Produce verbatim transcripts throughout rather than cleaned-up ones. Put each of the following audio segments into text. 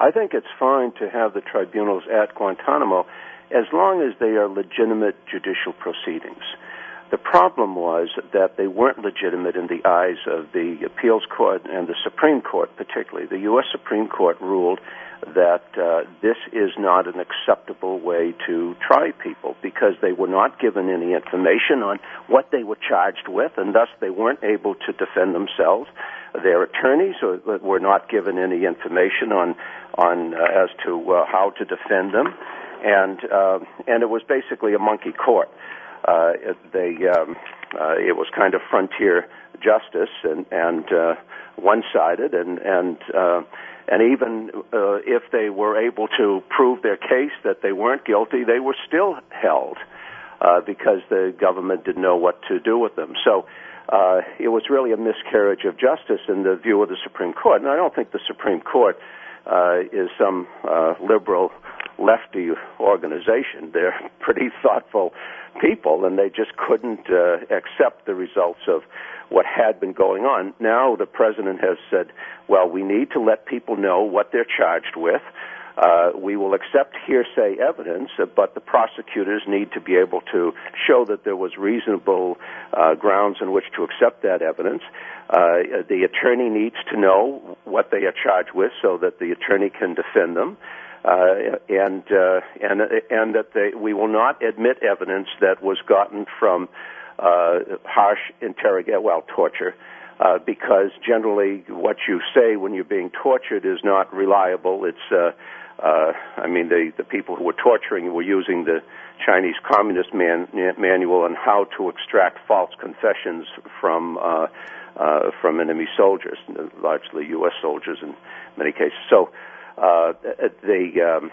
I think it's fine to have the tribunals at Guantanamo as long as they are legitimate judicial proceedings. The problem was that they weren't legitimate in the eyes of the appeals court and the Supreme Court particularly. The U S Supreme Court ruled that uh, this is not an acceptable way to try people because they were not given any information on what they were charged with, and thus they weren't able to defend themselves. Their attorneys were not given any information on on uh, as to uh, how to defend them, and uh, and it was basically a monkey court. Uh, it, they um, uh, it was kind of frontier justice and and uh, one-sided, and and uh, and even uh, if they were able to prove their case that they weren't guilty, they were still held uh, because the government didn't know what to do with them. So uh, it was really a miscarriage of justice in the view of the Supreme Court. And I don't think the Supreme Court uh, is some uh, liberal lefty organization. They're pretty thoughtful people, and they just couldn't uh, accept the results of what had been going on. Now the president has said, well, we need to let people know what they're charged with. Uh, we will accept hearsay evidence, uh, but the prosecutors need to be able to show that there was reasonable uh, grounds in which to accept that evidence. Uh, the attorney needs to know what they are charged with so that the attorney can defend them. Uh, and uh, and and that they, we will not admit evidence that was gotten from uh, harsh interrogation, well, torture, uh, because generally what you say when you're being tortured is not reliable. It's, uh, uh, I mean, the the people who were torturing were using the Chinese Communist man, manual on how to extract false confessions from uh, uh, from enemy soldiers, largely U S soldiers in many cases. So. Uh, the, um,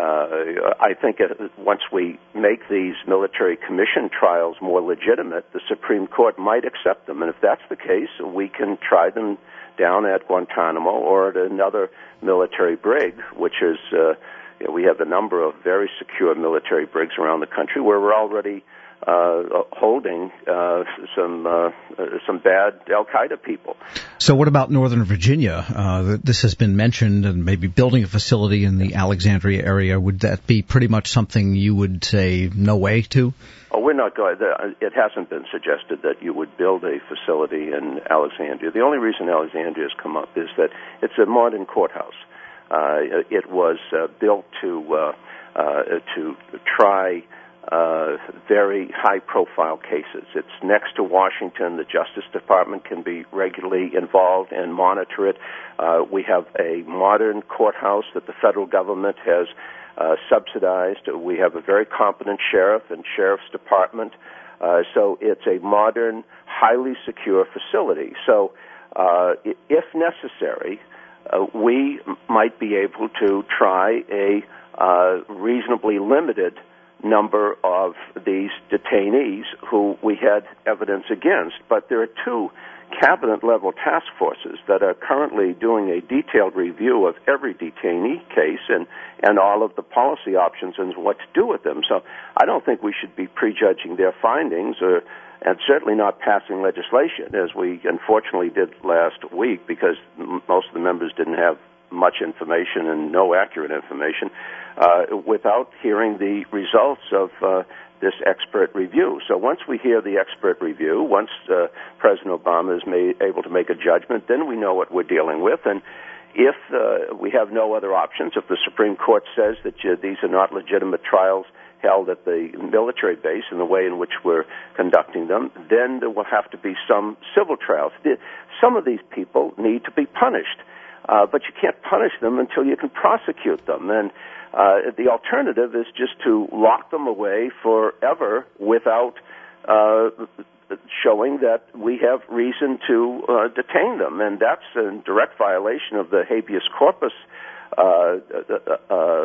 uh, I think it, once we make these military commission trials more legitimate, the Supreme Court might accept them. And if that's the case, we can try them down at Guantanamo or at another military brig, which is, uh, you know, we have a number of very secure military brigs around the country where we're already uh, holding uh, some uh, some bad Al-Qaeda people. So what about Northern Virginia? Uh, this has been mentioned, and maybe building a facility in the Alexandria area. Would that be pretty much something you would say no way to? Oh, we're not going. It hasn't been suggested that you would build a facility in Alexandria. The only reason Alexandria has come up is that it's a modern courthouse. Uh, it was uh, built to uh, uh, to try Uh, very high-profile cases. It's next to Washington. The Justice Department can be regularly involved and monitor it. Uh, we have a modern courthouse that the federal government has uh, subsidized. We have a very competent sheriff and sheriff's department. Uh, so it's a modern, highly secure facility. So uh, if necessary, uh, we might be able to try a uh, reasonably limited number of these detainees who we had evidence against. But there are two cabinet-level task forces that are currently doing a detailed review of every detainee case and, and all of the policy options and what to do with them. So I don't think we should be prejudging their findings or and certainly not passing legislation, as we unfortunately did last week, because m- most of the members didn't have much information and no accurate information, uh, without hearing the results of uh, this expert review. So once we hear the expert review, once uh, President Obama is made, able to make a judgment, then we know what we're dealing with. And if uh, we have no other options, if the Supreme Court says that uh, these are not legitimate trials held at the military base in the way in which we're conducting them, then there will have to be some civil trials. Some of these people need to be punished, uh, but you can't punish them until you can prosecute them. And uh, the alternative is just to lock them away forever without uh, showing that we have reason to uh, detain them. And that's in direct violation of the habeas corpus uh, uh, uh,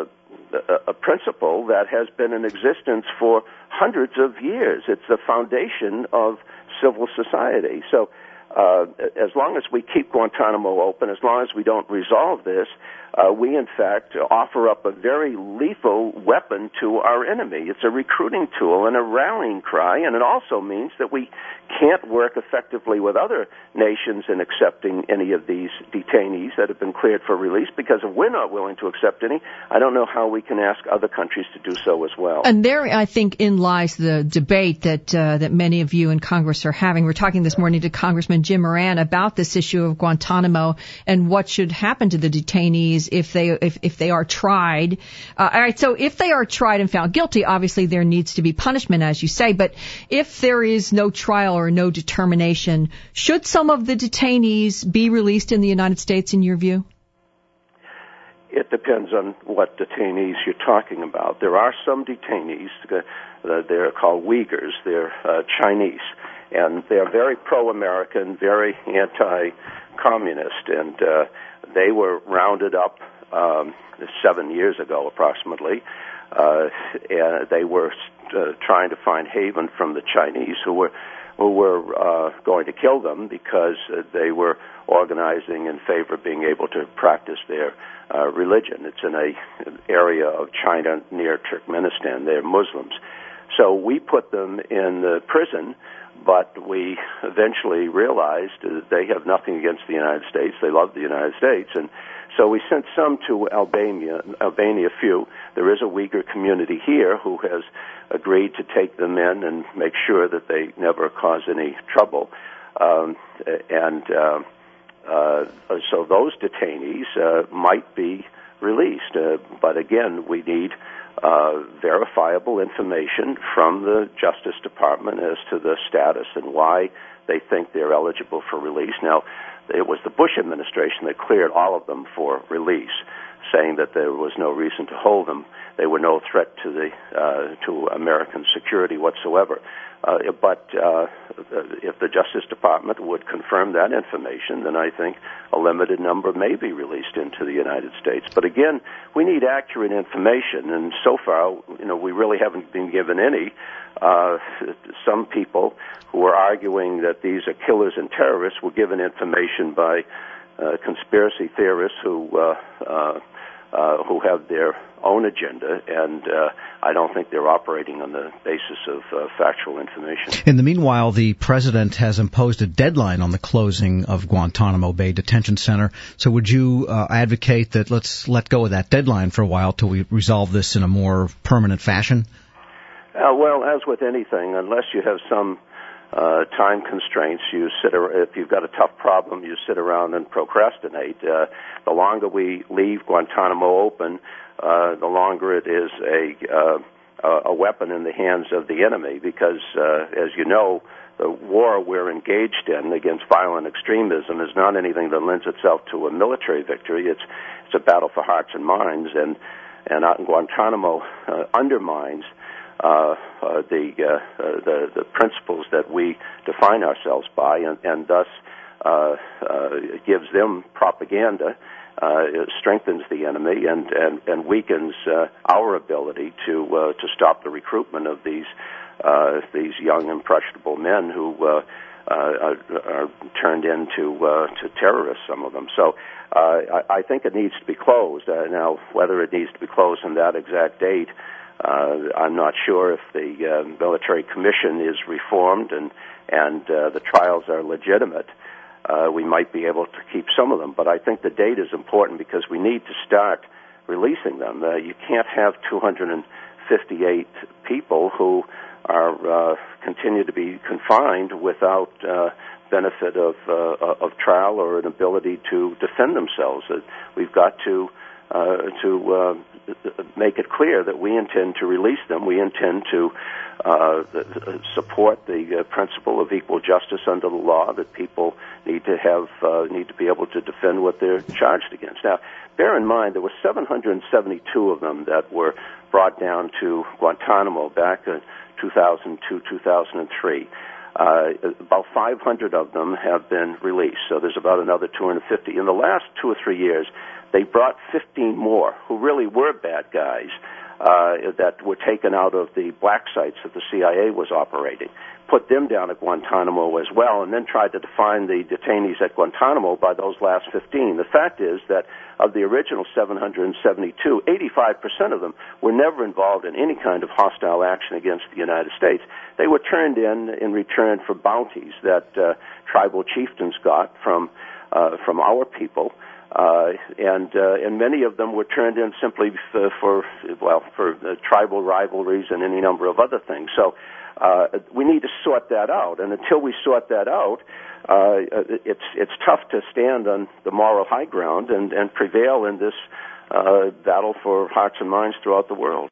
a principle that has been in existence for hundreds of years. It's the foundation of civil society. So uh, as long as we keep Guantanamo open, as long as we don't resolve this, uh, we, in fact, offer up a very lethal weapon to our enemy. It's a recruiting tool and a rallying cry, and it also means that we can't work effectively with other nations in accepting any of these detainees that have been cleared for release, because if we're not willing to accept any, I don't know how we can ask other countries to do so as well. And there, I think, in lies the debate that uh, that many of you in Congress are having. We're talking this morning to Congressman Jim Moran about this issue of Guantanamo and what should happen to the detainees if they if, if they are tried. Uh, all right, so if they are tried and found guilty, obviously there needs to be punishment, as you say. But if there is no trial or no determination, should some of the detainees be released in the United States, in your view? It depends on what detainees you're talking about. There are some detainees, uh, they're called Uyghurs, they're uh, Chinese, and they're very pro-American, very anti-communist, and uh, they were rounded up um, seven years ago approximately, uh, and they were uh, trying to find haven from the Chinese, who were who were uh, going to kill them because uh, they were organizing in favor of being able to practice their uh, religion. It's in a an area of China near Turkmenistan. They're Muslims. So we put them in the prison, but we eventually realized that they have nothing against the United States. They love the United States. And so we sent some to Albania, Albania few. There is a Uyghur community here who has agreed to take them in and make sure that they never cause any trouble. Um, and uh, uh, so those detainees uh, might be released. Uh, but again, we need uh, verifiable information from the Justice Department as to the status and why they think they're eligible for release. Now, it was the Bush administration that cleared all of them for release, saying that there was no reason to hold them. They were no threat to the uh, to American security whatsoever. Uh, but uh, if the Justice Department would confirm that information, then I think a limited number may be released into the United States. But again, we need accurate information, and so far, you know, we really haven't been given any. Uh, some people who are arguing that these are killers and terrorists were given information by uh, conspiracy theorists who uh, uh, uh, who have their own agenda, and uh, I don't think they're operating on the basis of uh, factual information. In the meanwhile, the president has imposed a deadline on the closing of Guantanamo Bay Detention Center. So would you uh, advocate that let's let go of that deadline for a while till we resolve this in a more permanent fashion? Uh, well, as with anything, unless you have some uh, time constraints, you sit. Ar- if you've got a tough problem, you sit around and procrastinate. Uh, the longer we leave Guantanamo open, uh, the longer it is a uh, a weapon in the hands of the enemy. Because, uh, as you know, the war we're engaged in against violent extremism is not anything that lends itself to a military victory. It's it's a battle for hearts and minds, and and out in Guantanamo uh, undermines Uh, uh, the, uh, uh, the the principles that we define ourselves by, and, and thus uh, uh, gives them propaganda. Uh, it strengthens the enemy and and, and weakens uh, our ability to uh, to stop the recruitment of these uh, these young impressionable men who uh, uh, are, are turned into uh, to terrorists. Some of them. So uh, I, I think it needs to be closed. Uh, now, whether it needs to be closed on that exact date, Uh, I'm not sure if the uh, military commission is reformed and and uh, the trials are legitimate. Uh, we might be able to keep some of them, but I think the date is important because we need to start releasing them. Uh, you can't have two hundred fifty-eight people who are uh, continue to be confined without uh, benefit of uh, of trial or an ability to defend themselves. Uh, we've got to uh, to uh, make it clear that we intend to release them. We intend to uh, support the uh, principle of equal justice under the law, that people need to have uh, need to be able to defend what they're charged against. Now, bear in mind there were seven hundred seventy-two of them that were brought down to Guantanamo back in two thousand two, two thousand three. Uh, about five hundred of them have been released, so there's about another two hundred fifty. In the last two or three years, they brought fifteen more who really were bad guys uh, that were taken out of the black sites that the C I A was operating. put them down at Guantanamo as well, and then tried to define the detainees at Guantanamo by those last fifteen. The fact is that of the original seven hundred seventy-two, eighty-five percent of them were never involved in any kind of hostile action against the United States. They were turned in in return for bounties that uh, tribal chieftains got from uh, from our people. Uh, and uh, and many of them were turned in simply for, for well for uh, tribal rivalries and any number of other things. So uh, we need to sort that out, and until we sort that out, uh, it's it's tough to stand on the moral high ground and, and prevail in this uh, battle for hearts and minds throughout the world.